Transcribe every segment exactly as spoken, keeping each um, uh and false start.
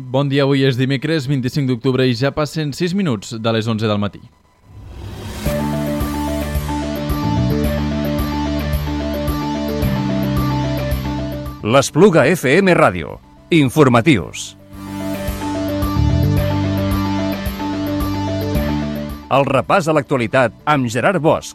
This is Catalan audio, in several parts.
Bon dia, avui és dimecres vint-i-cinc d'octubre i ja passen sis minuts de les onze del matí. L'Espluga F M Ràdio. Informatius. El repàs a l'actualitat amb Gerard Bosch.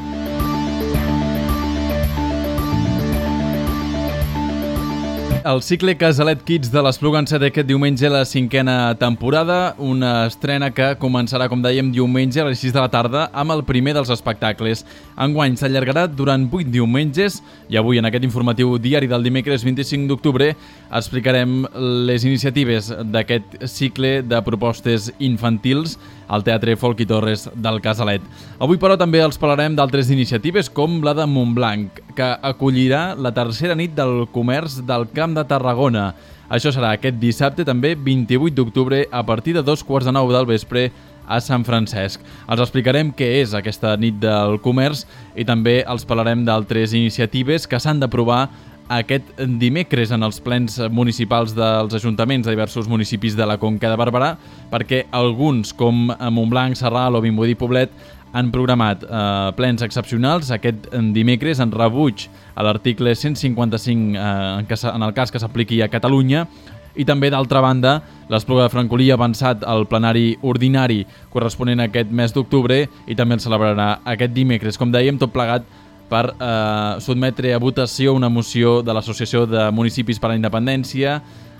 El cicle Casalet Kids de l'Espluga enceta aquest diumenge la cinquena temporada, una estrena que començarà, com dèiem, diumenge a les sis de la tarda amb el primer dels espectacles. Enguany s'allargarà durant vuit diumenges i avui en aquest informatiu diari del dimecres vint-i-cinc d'octubre explicarem les iniciatives d'aquest cicle de propostes infantils al Teatre Folch i Torres del Casalet. Avui, però, també els parlarem d'altres iniciatives com la de Montblanc, que acollirà la tercera nit del comerç del Camp de Tarragona. Això serà aquest dissabte, també vint-i-vuit d'octubre, a partir de dos quarts de nou del vespre a Sant Francesc. Els explicarem què és aquesta nit del comerç i també els parlarem d'altres iniciatives que s'han d'aprovar aquest dimecres en els plens municipals dels ajuntaments de diversos municipis de la Conca de Barberà, perquè alguns, com Montblanc, Sarral o Vimbodí Poblet, han programat eh, plens excepcionals aquest dimecres en rebuig a l'article cent cinquanta-cinc eh, en, que, en el cas que s'apliqui a Catalunya. I també, d'altra banda, l'Espluga de Francolí ha avançat al plenari ordinari corresponent a aquest mes d'octubre i també el celebrarà aquest dimecres. Com dèiem, tot plegat per eh, sotmetre a votació una moció de l'Associació de Municipis per a la Independència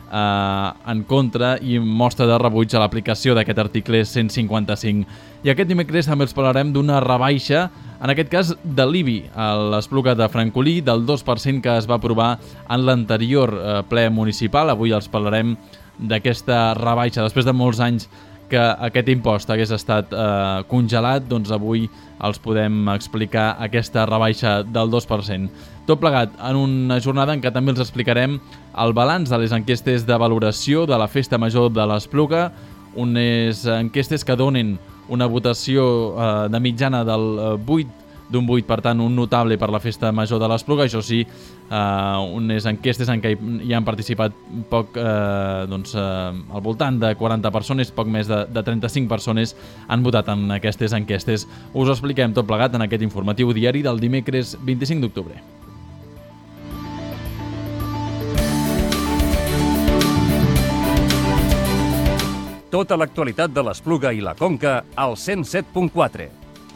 eh, en contra i mostra de rebuig a l'aplicació d'aquest article cent cinquanta-cinc. I aquest dimecres també els parlarem d'una rebaixa, en aquest cas de l'I B I, a l'Espluga de Francolí, del dos per cent que es va aprovar en l'anterior eh, ple municipal. Avui els parlarem d'aquesta rebaixa. Després de molts anys que aquest impost hagués estat eh, congelat, doncs avui els podem explicar aquesta rebaixa del dos per cent. Tot plegat en una jornada en què també els explicarem el balanç de les enquestes de valoració de la Festa Major de l'Espluga, unes enquestes que donen una votació eh, de mitjana del vuit d'un vuit, per tant, un notable per la Festa Major de l'Espluga. Això sí, eh, unes enquestes en què hi han participat poc, eh, doncs, eh, al voltant de quaranta persones, poc més de, de trenta-cinc persones han votat en aquestes enquestes. Us ho expliquem tot plegat en aquest informatiu diari del dimecres vint-i-cinc d'octubre. Tota l'actualitat de l'Espluga i la Conca al cent set punt quatre.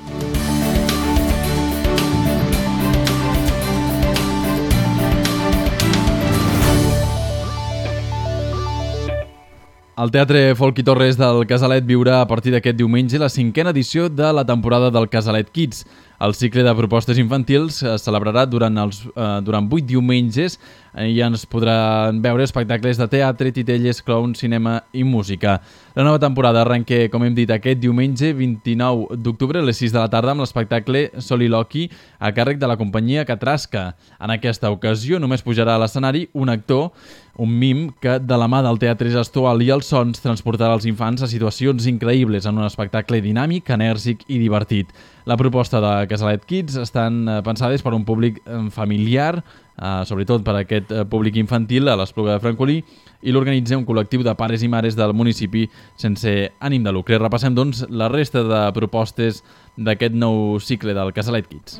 El Teatre Folch i Torres del Casalet viurà a partir d'aquest diumenge la cinquena edició de la temporada del Casalet Kids. El cicle de propostes infantils es celebrarà durant, els, eh, durant vuit diumenges i ens podran veure espectacles de teatre, titelles, clown, cinema i música. La nova temporada arrenca, com hem dit, aquest diumenge vint-i-nou d'octubre a les sis de la tarda amb l'espectacle Soliloqui a càrrec de la companyia Catrasca. En aquesta ocasió només pujarà a l'escenari un actor, un mim que de la mà del teatre gestual i els sons transportarà els infants a situacions increïbles en un espectacle dinàmic, enèrgic i divertit. La proposta de Casalet Kids estan pensades per un públic familiar, eh, sobretot per aquest públic infantil a l'Espluga de Francolí, i l'organitza un col·lectiu de pares i mares del municipi sense ànim de lucre. Repassem, doncs, la resta de propostes d'aquest nou cicle del Casalet Kids.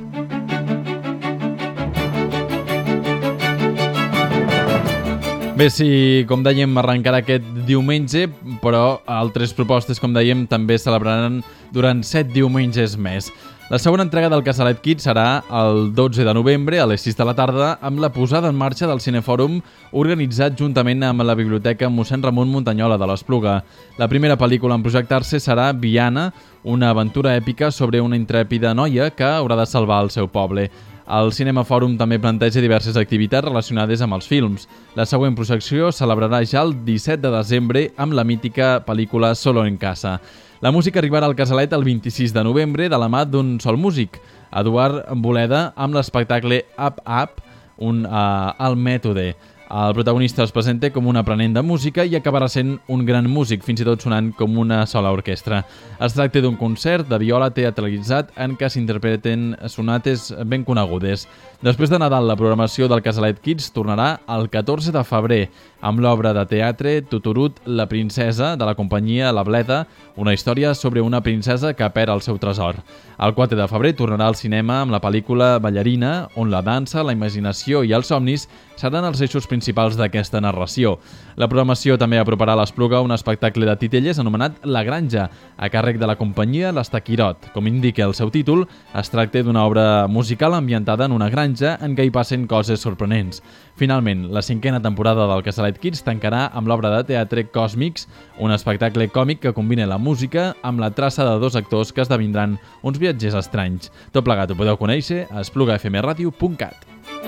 Bé, sí, com dèiem, arrencarà aquest diumenge, però altres propostes, com dèiem, també es celebraran durant set diumenges més. La segona entrega del Casalet Kids serà el dotze de novembre a les sis de la tarda amb la posada en marxa del Cinefòrum organitzat juntament amb la Biblioteca Mossèn Ramon Muntanyola de l'Espluga. La primera pel·lícula en projectar-se serà Viana, una aventura èpica sobre una intrèpida noia que haurà de salvar el seu poble. El Cinema Fòrum també planteja diverses activitats relacionades amb els films. La següent projecció es celebrarà ja el disset de desembre amb la mítica pel·lícula Solo en Casa. La música arribarà al Casalet el vint-i-sis de novembre de la mà d'un sol músic, Eduard Boleda, amb l'espectacle Up Up, un uh, al mètode. El protagonista es presenta com un aprenent de música i acabarà sent un gran músic, fins i tot sonant com una sola orquestra. Es tracta d'un concert de viola teatralitzat en què s'interpreten sonates ben conegudes. Després de Nadal, la programació del Casalet Kids tornarà el catorze de febrer amb l'obra de teatre Tuturut, la princesa, de la companyia La Bleda, una història sobre una princesa que perd el seu tresor. El quatre de febrer tornarà al cinema amb la pel·lícula Ballarina, on la dansa, la imaginació i els somnis seran els eixos principals d'aquesta narració. La programació també aproparà a l'Espluga un espectacle de titelles anomenat La Granja, a càrrec de la companyia l'Estaquirot. Com indica el seu títol, es tracta d'una obra musical ambientada en una granja en què hi passen coses sorprenents. Finalment, la cinquena temporada del Casalet Kids tancarà amb l'obra de teatre Còsmics, un espectacle còmic que combina la música amb la traça de dos actors que esdevindran uns viatgers estranys. Tot plegat ho podeu conèixer a espluga f m radio punt cat.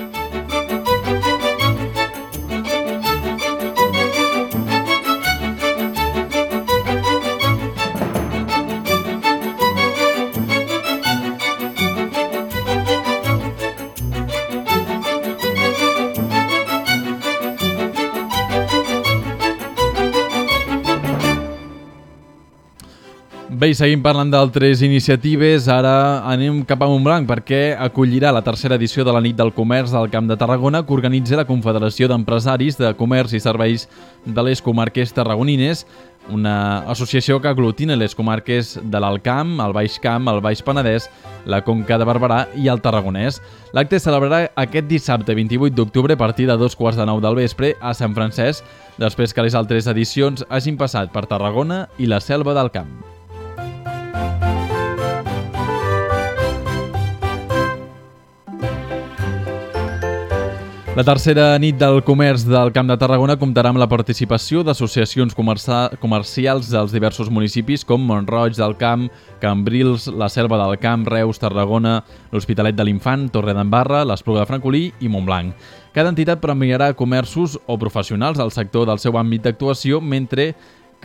Bé, i seguim parlant d'altres iniciatives. Ara anem cap a Montblanc perquè acollirà la tercera edició de la Nit del Comerç al Camp de Tarragona que organitza la Confederació d'Empresaris de Comerç i Serveis de les Comarques Tarragonines, una associació que aglutina les comarques de l'Alt Camp, el Baix Camp, el Baix Penedès, la Conca de Barberà i el Tarragonès. L'acte es celebrarà aquest dissabte vint-i-vuit d'octubre a partir de dos quarts de nou del vespre a Sant Francesc, després que les altres edicions hagin passat per Tarragona i la Selva del Camp. La tercera nit del comerç del Camp de Tarragona comptarà amb la participació d'associacions comercials dels diversos municipis com Mont-roig del Camp, Cambrils, la Selva del Camp, Reus, Tarragona, l'Hospitalet de l'Infant, Torredembarra, l'Espluga de Francolí i Montblanc. Cada entitat premiarà comerços o professionals del sector del seu àmbit d'actuació, mentre que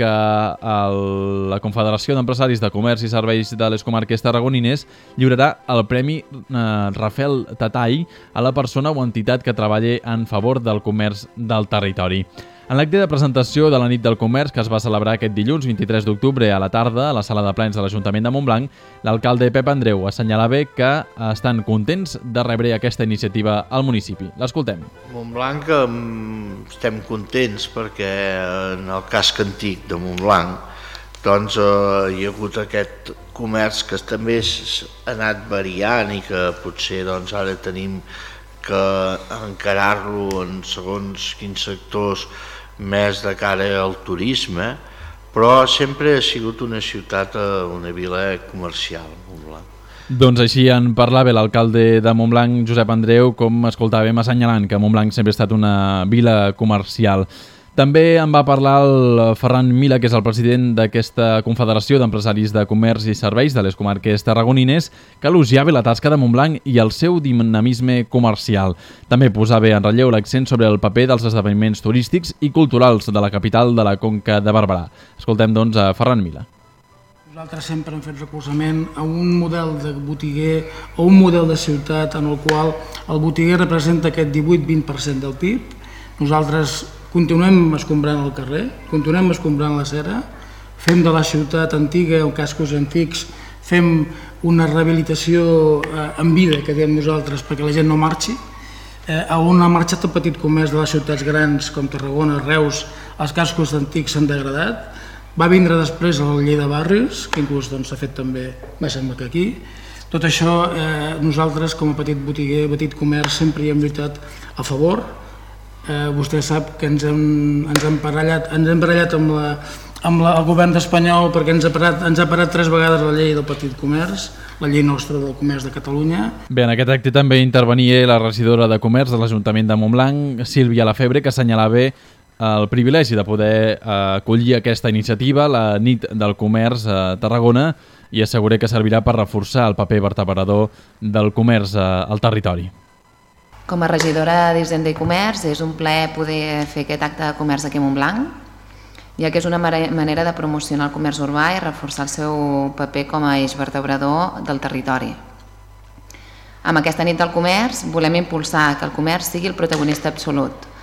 el, la Confederació d'Empresaris de Comerç i Serveis de les Comarques Tarragonines lliurarà el Premi eh, Rafael Tatall a la persona o entitat que treballi en favor del comerç del territori. En l'acte de presentació de la Nit del Comerç, que es va celebrar aquest dilluns vint-i-tres d'octubre a la tarda a la sala de plens de l'Ajuntament de Montblanc, l'alcalde Pep Andreu assenyalava que estan contents de rebre aquesta iniciativa al municipi. L'escoltem. Montblanc eh, estem contents perquè en el casc antic de Montblanc doncs, eh, hi ha hagut aquest comerç que també ha anat variant i que potser doncs, ara tenim que encarar-lo en segons quins sectors més de cara al turisme, però sempre ha sigut una ciutat, una vila comercial, Montblanc. Doncs així en parlava l'alcalde de Montblanc, Josep Andreu, com escoltàvem assenyalant que Montblanc sempre ha estat una vila comercial. També en va parlar el Ferran Mila, que és el president d'aquesta Confederació d'Empresaris de Comerç i Serveis de les Comarques Tarragonines, que elogiava la tasca de Montblanc i el seu dinamisme comercial. També posava en relleu l'accent sobre el paper dels esdeveniments turístics i culturals de la capital de la Conca de Barberà. Escoltem, doncs, a Ferran Mila. Nosaltres sempre hem fet recolzament a un model de botiguer o un model de ciutat en el qual el botiguer representa aquest divuit a vint per cent del P I B. Nosaltres continuem escombrant el carrer, continuem escombrant la cera, fem de la ciutat antiga o cascos antics, fem una rehabilitació en vida, que diem nosaltres, perquè la gent no marxi. On ha marxat el petit comerç de les ciutats grans com Tarragona, Reus, els cascos antics s'han degradat. Va vindre després la llei de barris, que inclús s'ha fet també, me sembla que aquí. Tot això nosaltres com a petit botiguer, petit comerç, sempre hi hem lluitat a favor. Eh, vostè sap que ens hem, ens hem barallat, ens hem barallat amb, la, amb la, el govern espanyol perquè ens ha, parat, ens ha parat tres vegades la llei del petit comerç, la llei nostra del comerç de Catalunya. Bé, en aquest acte també intervenia la regidora de Comerç de l'Ajuntament de Montblanc, Sílvia Lafebre, que assenyalava el privilegi de poder acollir aquesta iniciativa, la Nit del Comerç a Tarragona, i assegura que servirà per reforçar el paper vertebrador del comerç al territori. Com a regidora d'Hisenda i Comerç és un plaer poder fer aquest acte de comerç aquí a Montblanc, ja que és una manera de promocionar el comerç urbà i reforçar el seu paper com a eix vertebrador del territori. Amb aquesta nit del comerç volem impulsar que el comerç sigui el protagonista absolut.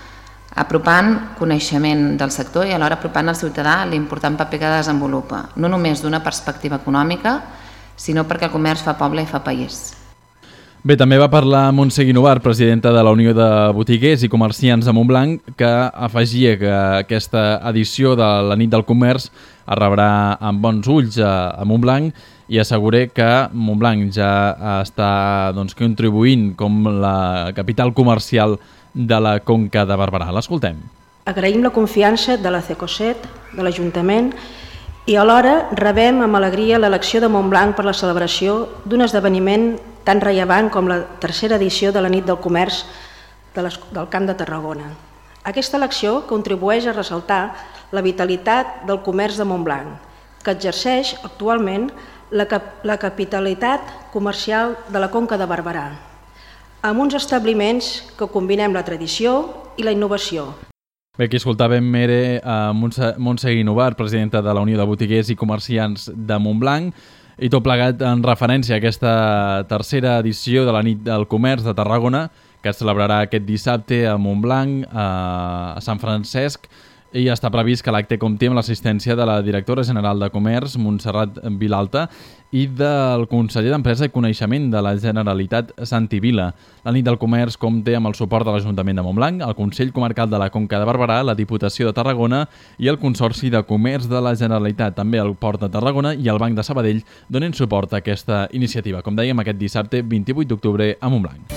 apropant coneixement del sector i alhora apropant al ciutadà l'important paper que desenvolupa, no només d'una perspectiva econòmica, sinó perquè el comerç fa poble i fa país. Bé, també va parlar Montse Guinovar, presidenta de la Unió de Botiguers i Comerciants de Montblanc, que afegia que aquesta edició de la Nit del Comerç es rebrà amb bons ulls a, a Montblanc i asseguré que Montblanc ja està doncs, contribuint com la capital comercial de la Conca de Barberà. L'escoltem. Agraïm la confiança de la CECOSET, de l'Ajuntament, i alhora rebem amb alegria l'elecció de Montblanc per la celebració d'un esdeveniment tan rellevant com la tercera edició de la Nit del Comerç de les, del Camp de Tarragona. Aquesta elecció contribueix a ressaltar la vitalitat del comerç de Montblanc, que exerceix actualment la, cap, la capitalitat comercial de la Conca de Barberà, amb uns establiments que combinem la tradició i la innovació. Bé, aquí escoltàvem era a Montse, Montse Guinovar, presidenta de la Unió de Botiguers i Comerciants de Montblanc, i tot plegat en referència a aquesta tercera edició de la Nit del Comerç de Tarragona, que es celebrarà aquest dissabte a Montblanc, a Sant Francesc, i està previst que l'acte compti amb l'assistència de la directora general de Comerç, Montserrat Vilalta, i del conseller d'Empresa i Coneixement de la Generalitat, Santi Vila. La Nit del Comerç compta amb el suport de l'Ajuntament de Montblanc, el Consell Comarcal de la Conca de Barberà, la Diputació de Tarragona i el Consorci de Comerç de la Generalitat. També el Port de Tarragona i el Banc de Sabadell donen suport a aquesta iniciativa, com dèiem, aquest dissabte vint-i-vuit d'octubre a Montblanc.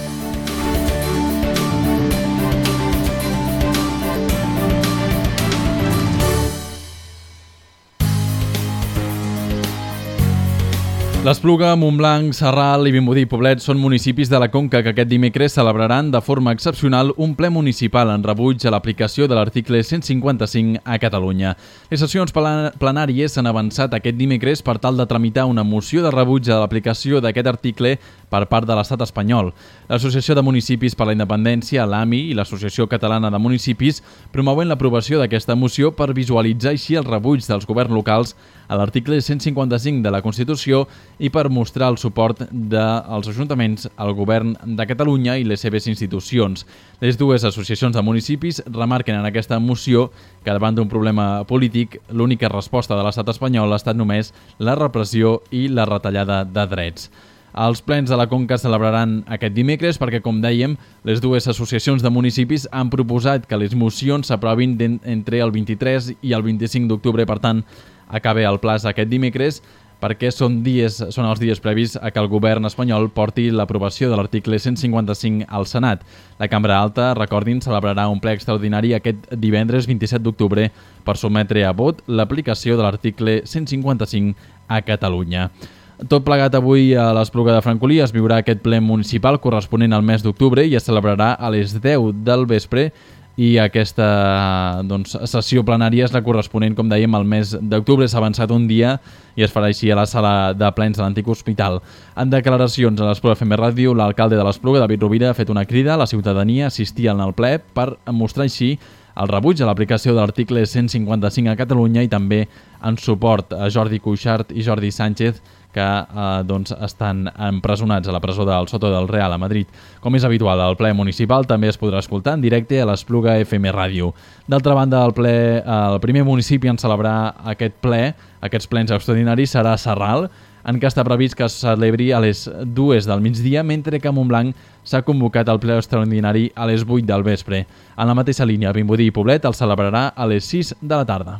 L'Espluga, Montblanc, Sarral i Vimbodí i Poblet són municipis de la Conca que aquest dimecres celebraran de forma excepcional un ple municipal en rebuig a l'aplicació de l'article cent cinquanta-cinc a Catalunya. Les sessions plenàries s'han avançat aquest dimecres per tal de tramitar una moció de rebuig a l'aplicació d'aquest article per part de l'Estat espanyol. L'Associació de Municipis per la Independència, l'A M I, i l'Associació Catalana de Municipis promouen l'aprovació d'aquesta moció per visualitzar així el rebuig dels governs locals a l'article cent cinquanta-cinc de la Constitució i per mostrar el suport dels ajuntaments al govern de Catalunya i les seves institucions. Les dues associacions de municipis remarquen en aquesta moció que davant d'un problema polític l'única resposta de l'estat espanyol ha estat només la repressió i la retallada de drets. Els plens de la Conca celebraran aquest dimecres perquè, com dèiem, les dues associacions de municipis han proposat que les mocions s'aprovin entre el vint-i-tres i el vint-i-cinc d'octubre. Per tant, acaba el plaç aquest dimecres perquè són dies són els dies previs a que el govern espanyol porti l'aprovació de l'article cent cinquanta-cinc al Senat. La Cambra Alta, recordin, celebrarà un ple extraordinari aquest divendres vint-i-set d'octubre per sotmetre a vot l'aplicació de l'article cent cinquanta-cinc a Catalunya. Tot plegat avui a l'Espluga de Francolí es viurà aquest ple municipal corresponent al mes d'octubre i es celebrarà a les deu del vespre i aquesta doncs, sessió plenària és la corresponent, com dèiem, al mes d'octubre. S'ha avançat un dia i es farà així a la sala de plens de l'antic hospital. En declaracions a l'Espluga F M Ràdio, l'alcalde de l'Espluga, David Rovira, ha fet una crida a la ciutadania a assistir en el ple per mostrar així el rebuig a l'aplicació de l'article cent cinquanta-cinc a Catalunya i també en suport a Jordi Cuixart i Jordi Sánchez, que eh, doncs, estan empresonats a la presó del Soto del Real a Madrid. Com és habitual, el ple municipal també es podrà escoltar en directe a l'Espluga F M Ràdio. D'altra banda, el, ple, el primer municipi en celebrar aquest ple, aquests plens extraordinaris, serà Sarral, en què està previst que es celebri a les dues del migdia, mentre que a Montblanc s'ha convocat el ple extraordinari a les vuit del vespre. En la mateixa línia, Vimbodí i Poblet el celebrarà a les sis de la tarda.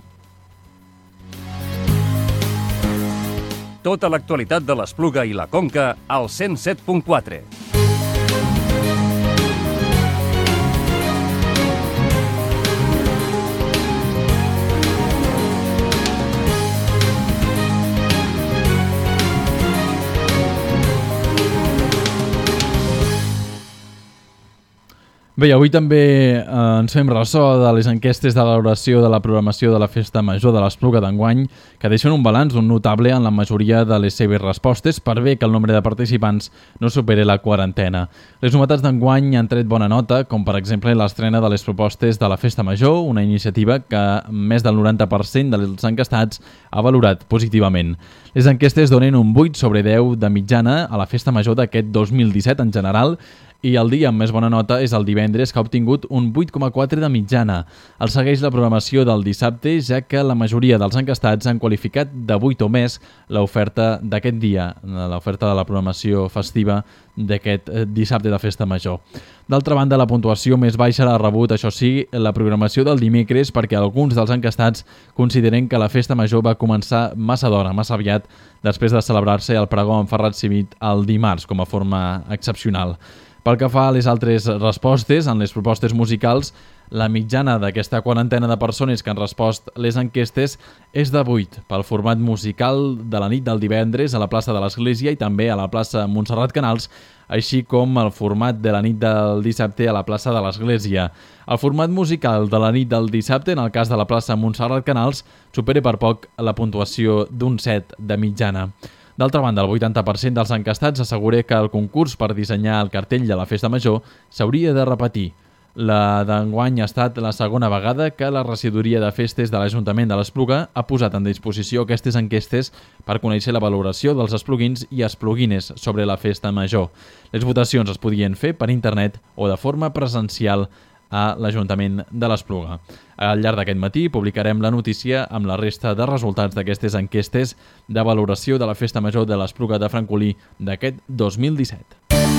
Tota l'actualitat de l'Espluga i la Conca al cent set punt quatre. Bé, avui també eh, ens fem ressò de les enquestes de valoració de la programació de la Festa Major de l'Espluga d'enguany, que deixen un balanç un notable en la majoria de les seves respostes, per bé que el nombre de participants no superi la quarantena. Les novetats d'enguany han tret bona nota, com per exemple l'estrena de les propostes de la Festa Major, una iniciativa que més del noranta per cent dels encastats ha valorat positivament. Les enquestes donen un vuit sobre deu de mitjana a la Festa Major d'aquest dos mil disset en general, i el dia amb més bona nota és el divendres, que ha obtingut un vuit coma quatre de mitjana. El segueix la programació del dissabte, ja que la majoria dels encastats han qualificat de vuit o més l'oferta d'aquest dia, l'oferta de la programació festiva d'aquest dissabte de Festa Major. D'altra banda, la puntuació més baixa l'ha rebut, això sí, la programació del dimecres, perquè alguns dels encastats consideren que la Festa Major va començar massa d'hora, massa aviat, després de celebrar-se el pregó en Ferrat Civit el dimarts, com a forma excepcional. Pel que fa a les altres respostes, en les propostes musicals, la mitjana d'aquesta quarantena de persones que han respost les enquestes és de vuit, pel format musical de la nit del divendres a la plaça de l'Església i també a la plaça Montserrat Canals, així com el format de la nit del dissabte a la plaça de l'Església. El format musical de la nit del dissabte, en el cas de la plaça Montserrat Canals, supera per poc la puntuació d'un set de mitjana. D'altra banda, el vuitanta per cent dels encastats assegura que el concurs per dissenyar el cartell de la Festa Major s'hauria de repetir. La d'enguany ha estat la segona vegada que la regidoria de festes de l'Ajuntament de l'Espluga ha posat en disposició aquestes enquestes per conèixer la valoració dels espluguins i espluguines sobre la Festa Major. Les votacions es podien fer per internet o de forma presencial a l'Ajuntament de l'Espluga. Al llarg d'aquest matí publicarem la notícia amb la resta de resultats d'aquestes enquestes de valoració de la Festa Major de l'Espluga de Francolí d'aquest dos mil disset.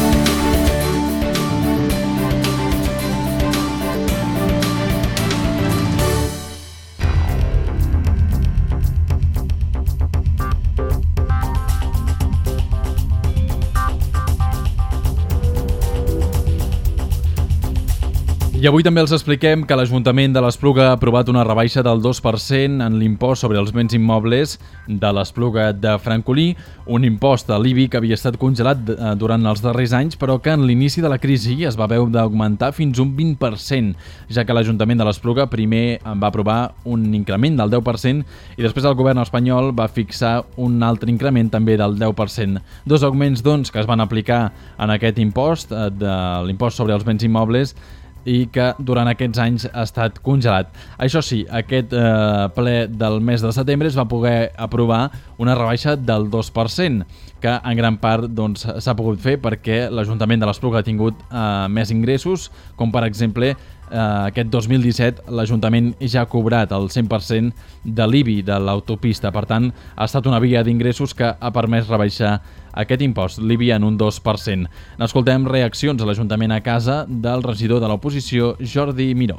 I avui també els expliquem que l'Ajuntament de l'Espluga ha aprovat una rebaixa del dos per cent en l'impost sobre els béns immobles de l'Espluga de Francolí, un impost a l'I B I que havia estat congelat durant els darrers anys, però que en l'inici de la crisi es va haver d'augmentar fins un vint per cent, ja que l'Ajuntament de l'Espluga primer va aprovar un increment del deu per cent i després el govern espanyol va fixar un altre increment també del deu per cent. Dos augments, doncs, que es van aplicar en aquest impost, de l'impost sobre els béns immobles, i que durant aquests anys ha estat congelat. Això sí, aquest eh, ple del mes de setembre es va poder aprovar una rebaixa del dos per cent, que en gran part doncs, s'ha pogut fer perquè l'Ajuntament de l'Espluga ha tingut eh, més ingressos, com per exemple eh, aquest dos mil disset l'Ajuntament ja ha cobrat el cent per cent de l'I B I de l'autopista. Per tant, ha estat una via d'ingressos que ha permès rebaixar aquest impost, l'I B I en un dos per cent. N'escoltem reaccions a l'Ajuntament a casa del regidor de l'oposició, Jordi Miró.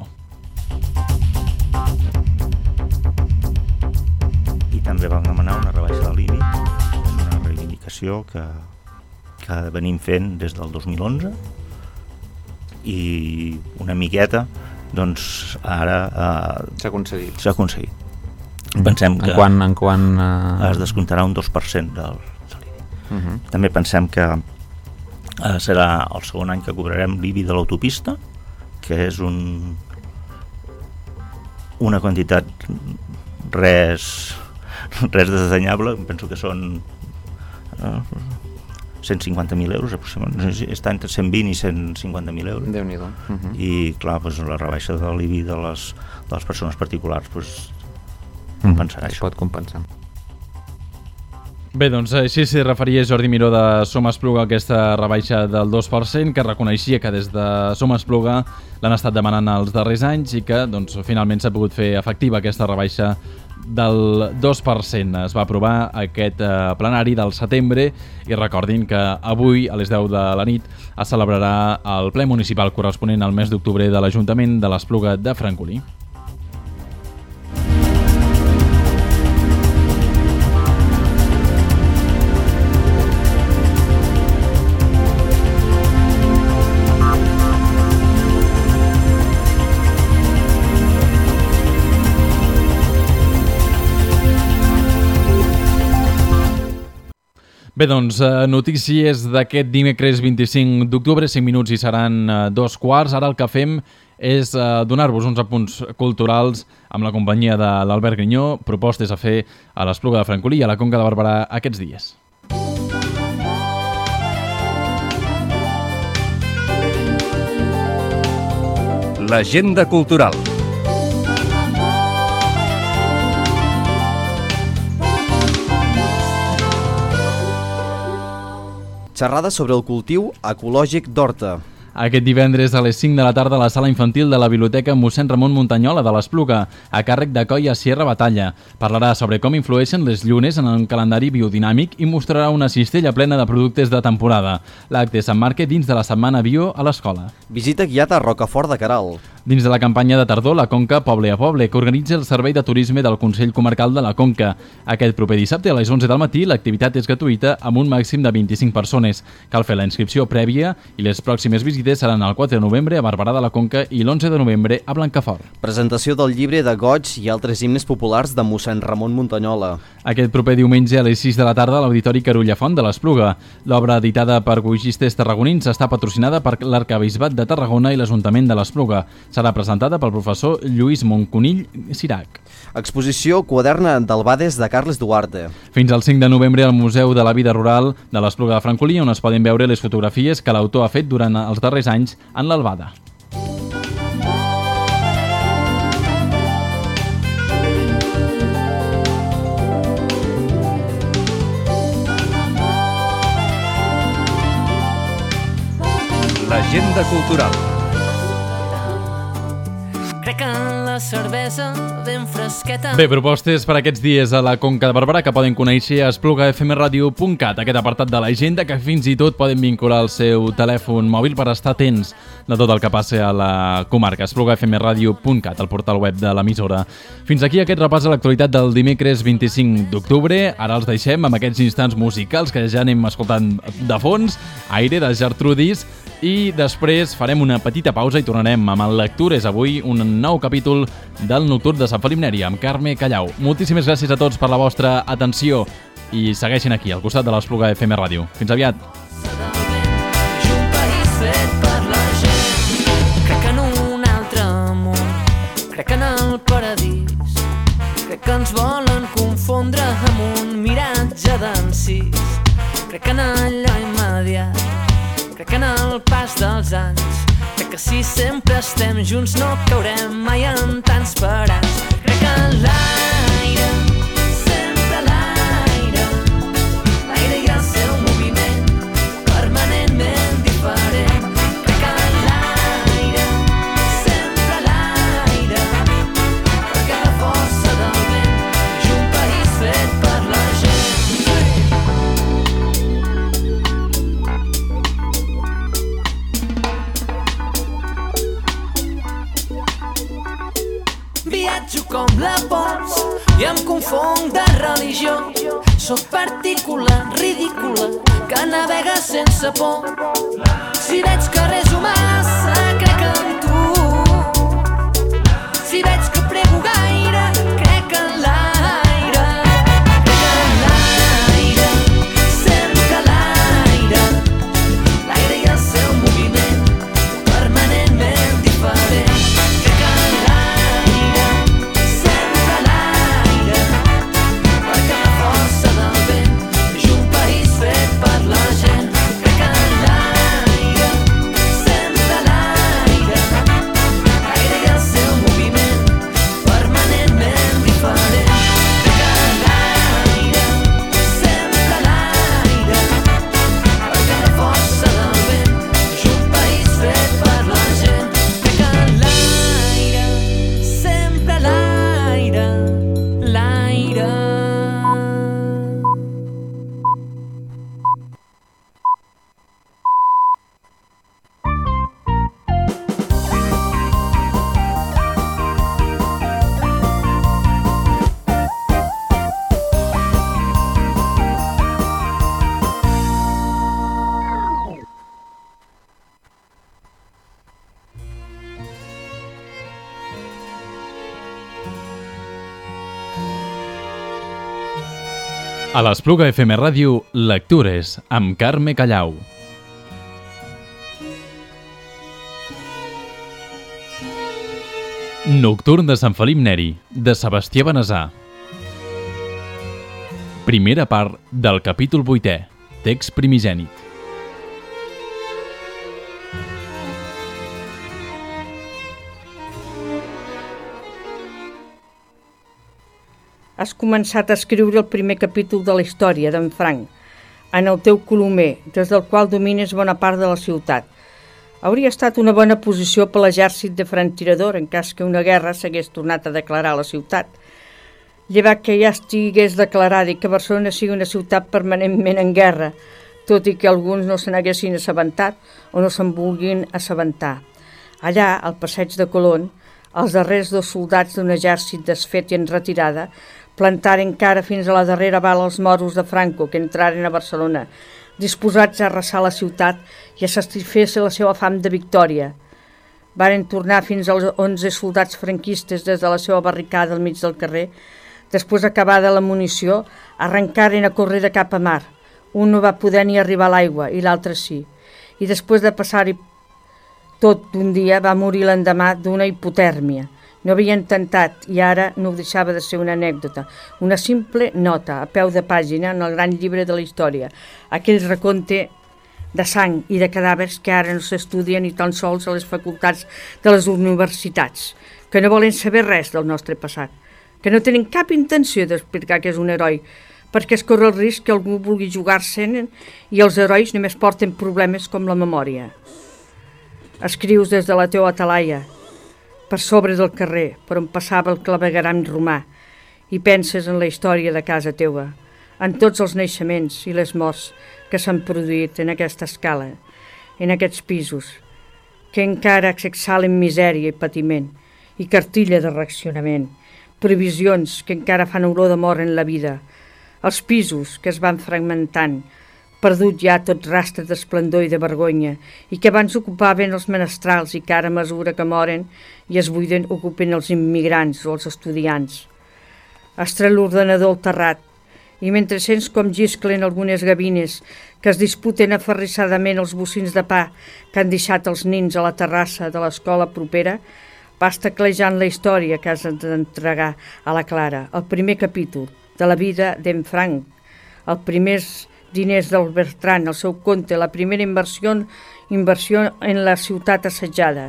I també vam demanar una rebaixa de l'I B I, és una reivindicació que, que venim fent des del dos mil onze i una miqueta doncs ara eh, s'ha aconseguit. S'ha aconseguit. Pensem que en quan, en quan, uh... es descomptarà un dos per cent del, de l'I B I. Uh -huh. També pensem que eh, serà el segon any que cobrarem l'I B I de l'autopista, que és un, una quantitat res, res desdenyable. Penso que són eh, cent cinquanta mil euros aproximadament, està entre cent vint i cent cinquanta mil euros. Déu-n'hi-do. Uh -huh. I clar, doncs, la rebaixa de l'I B I de les, de les persones particulars doncs, compensarà uh -huh. això. Es pot compensar. Bé, doncs així s'hi referia Jordi Miró de Som Espluga a aquesta rebaixa del dos per cent, que reconeixia que des de Som Espluga l'han estat demanant els darrers anys i que doncs, finalment s'ha pogut fer efectiva aquesta rebaixa del dos per cent. Es va aprovar aquest eh, plenari del setembre i recordin que avui a les deu de la nit es celebrarà el ple municipal corresponent al mes d'octubre de l'Ajuntament de l'Espluga de Francolí. Bé, doncs, notícies d'aquest dimecres vint-i-cinc d'octubre, cinc minuts i seran dos quarts. Ara el que fem és donar-vos uns apunts culturals amb la companyia de l'Albert Grinyó, propostes a fer a l'Espluga de Francolí i a la Conca de Barberà aquests dies. L'agenda cultural. Xerrada sobre el cultiu ecològic d'horta. aquest divendres a les cinc de la tarda a la sala infantil de la Biblioteca mossèn Ramon Muntanyola de l'Espluga, a càrrec de Colla Sierra Batalla. Parlarà sobre com influeixen les llunes en un calendari biodinàmic i mostrarà una cistella plena de productes de temporada. L'acte s'emmarca dins de la Setmana Bio a l'escola. Visita guiada a Rocafort de Queralt. Dins de la campanya de tardor, la Conca Poble a Poble, que organitza el Servei de Turisme del Consell Comarcal de la Conca. Aquest proper dissabte a les onze del matí l'activitat és gratuïta amb un màxim de vint-i-cinc persones. Cal fer la inscripció prèvia i les pròximes visites seran el quatre de novembre a Barberà de la Conca i l'onze de novembre a Blancafort. Presentació del llibre de goig i altres himnes populars de mossèn Ramon Muntanyola. Aquest proper diumenge a les sis de la tarda a l'Auditori Carulla Font de l'Espluga. L'obra editada per goigistes tarragonins està patrocinada per l'Arcabisbat de Tarragona i l'Ajuntament de l'Espluga. Serà presentada pel professor Lluís Monconill Cirac. Exposició quaderna d'Albades de Carles Duarte. Fins al cinc de novembre al Museu de la Vida Rural de l'Espluga de Francolí, on es poden veure les fotografies que l'autor ha fet durant els darrers anys en l'Albada. L'agenda cultural. Crec en la cervesa ben fresqueta. Bé, propostes per aquests dies a la Conca de Barberà que poden conèixer a espluga f m radio punt cat, aquest apartat de l'agenda que fins i tot poden vincular el seu telèfon mòbil per estar atents de tot el que passa a la comarca. espluga f m radio punt cat, el portal web de l'emissora. Fins aquí aquest repàs a l'actualitat del dimecres vint-i-cinc d'octubre. Ara els deixem amb aquests instants musicals que ja anem escoltant de fons, Aire de Gertrudis, i després farem una petita pausa i tornarem amb el Lectures, avui un nou capítol del Nocturn de Sant Felip Neri amb Carme Callau. Moltíssimes gràcies a tots per la vostra atenció i segueixin aquí al costat de l'Espluga F M Ràdio. Fins aviat. Crec en un altre món, crec en el paradís, crec que ens volen confondre amb un miratge d'encís, crec en allò immediat, crec en el pas dels anys, crec que si sempre estem junts no caurem mai en tants parats. Crec en l'aire, sempre l'aire, l'aire i el seu moviment permanentment diferent. Crec en l'aire, sempre l'aire, perquè la força del vent és un país fet per la gent. Viatjo com la pols i em confong de religió. Soc partícula ridícula que navega sense por. Si veig que reso massa, crec en tu. Si veig que prego gaire, crec en l'aire. Crec en l'aire, sempre l'aire, l'aire i el seu moviment permanentment diferent. A l'Espluga F M Ràdio, Lectures, amb Carme Callau. Nocturn de Sant Felip Neri, de Sebastià Benesà. Primera part del capítol vuitè, text primigènit. Has començat a escriure el primer capítol de la història d'en Frank, en el teu colomer, des del qual domines bona part de la ciutat. Hauria estat una bona posició per l'exèrcit de franctirador en cas que una guerra s'hagués tornat a declarar a la ciutat, llevat que ja estigués declarada i que Barcelona sigui una ciutat permanentment en guerra, tot i que alguns no se n'haguessin assabentat o no se'n vulguin assabentar. Allà, al passeig de Colón, els darrers dos soldats d'un exèrcit desfet i en retirada plantaren encara fins a la darrera bala els moros de Franco que entraren a Barcelona, disposats a arrasar la ciutat i a satisfer la seva fam de victòria. Varen tornar fins als onze soldats franquistes des de la seva barricada al mig del carrer. Després acabada la munició, arrencaren a córrer de cap a mar. Un no va poder ni arribar a l'aigua i l'altre sí. I després de passar-hi tot d'un dia va morir l'endemà d'una hipotèrmia. No havia intentat i ara no deixava de ser una anècdota, una simple nota a peu de pàgina en el gran llibre de la història, aquell recompte de sang i de cadàvers que ara no s'estudien ni tan sols a les facultats de les universitats, que no volen saber res del nostre passat, que no tenen cap intenció d'explicar que és un heroi, perquè es corre el risc que algú vulgui jugar-se'n i els herois només porten problemes com la memòria. Escrius des de la teua talaia, per sobre del carrer, per on passava el clavegueram romà, i penses en la història de casa teua, en tots els naixements i les morts que s'han produït en aquesta escala, en aquests pisos, que encara s'exhalen misèria i patiment, i cartilla de reaccionament, previsions que encara fan olor de mort en la vida, els pisos que es van fragmentant, perdut ja tot rastre d'esplendor i de vergonya, i que abans ocupaven els menestrals i que ara, a mesura que moren i es buiden, ocupen els immigrants o els estudiants. Has tret l'ordenador al terrat, i mentre sents com gisclen algunes gavines que es disputen aferrissadament els bocins de pa que han deixat els nins a la terrassa de l'escola propera, vas teclejant la història que has d'entregar a la Clara, el primer capítol de la vida d'en Franc, els primers diners del Bertran, el seu conte, la primera inversió, inversió en la ciutat assetjada.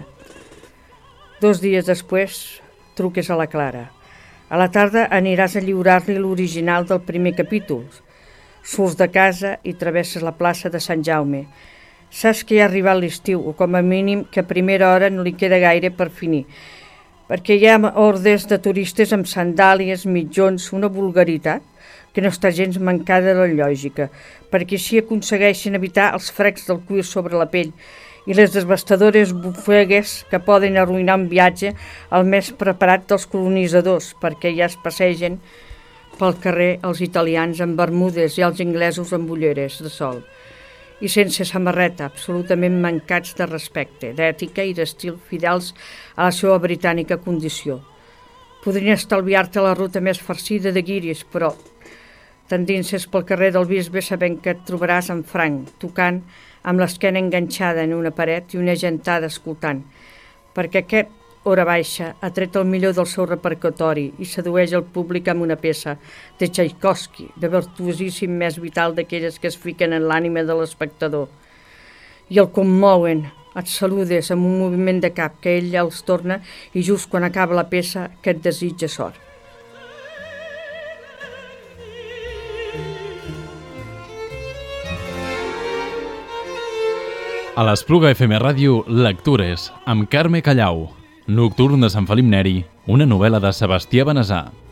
Dos dies després truques a la Clara. A la tarda aniràs a lliurar-li l'original del primer capítol. Surts de casa i travesses la plaça de Sant Jaume. Saps que ja ha arribat l'estiu, o com a mínim que a primera hora no li queda gaire per finir, perquè hi ha hordes de turistes amb sandàlies, mitjons, una vulgaritat que no està gens mancada de la lògica, perquè així aconsegueixen evitar els frecs del cuir sobre la pell i les devastadores bufegues que poden arruïnar un viatge al més preparat dels colonitzadors, perquè ja es passegen pel carrer els italians amb bermudes i els inglesos amb ulleres de sol, i sense samarreta, absolutament mancats de respecte, d'ètica i d'estil fidels a la seva britànica condició. Podrien estalviar-te la ruta més farcida de guiris, però t'endinses pel carrer del Bisbe sabent que et trobaràs en Franc, tocant amb l'esquena enganxada en una paret i una gentada escoltant, perquè aquest hora baixa ha tret el millor del seu repertori i sedueix el públic amb una peça de Tchaikovsky, de virtuosíssim més vital d'aquelles que es fiquen en l'ànima de l'espectador. I el commouen, et saludes amb un moviment de cap que ell els torna i just quan acaba la peça que et desitja sort. A l'Espluga F M Ràdio, Lectures, amb Carme Callau. Nocturn de Sant Felip Neri, una novel·la de Sebastià Benesar.